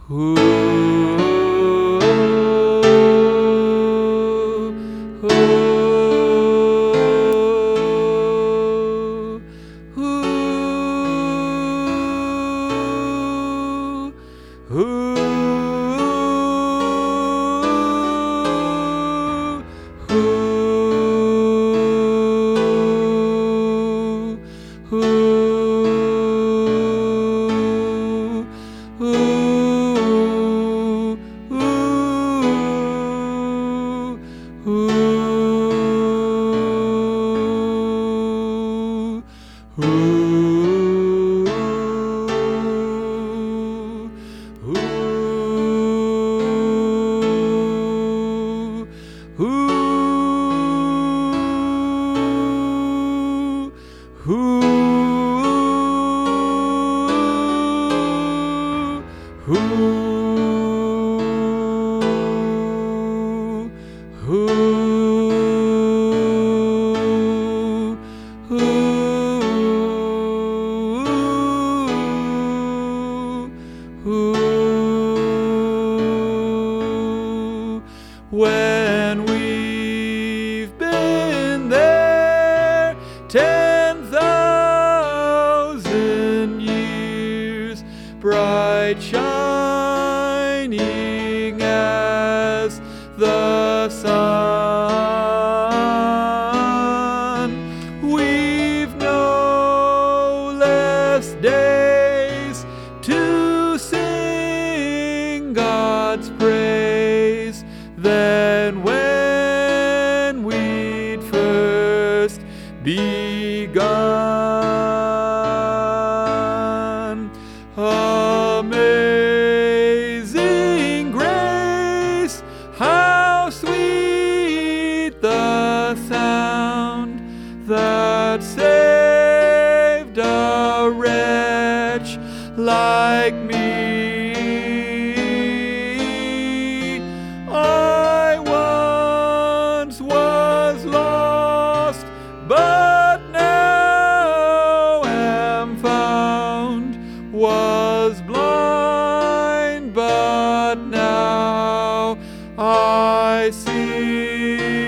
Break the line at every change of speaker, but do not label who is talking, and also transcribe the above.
Ooh, ooh, ooh, When we've been there 10,000 years, bright shining as the sun, we've no less days to sing God's praise than when we'd first begun. Amazing grace, how sweet the sound that saved a wretch like me. I once was lost, but now am found, was blind, but now I see.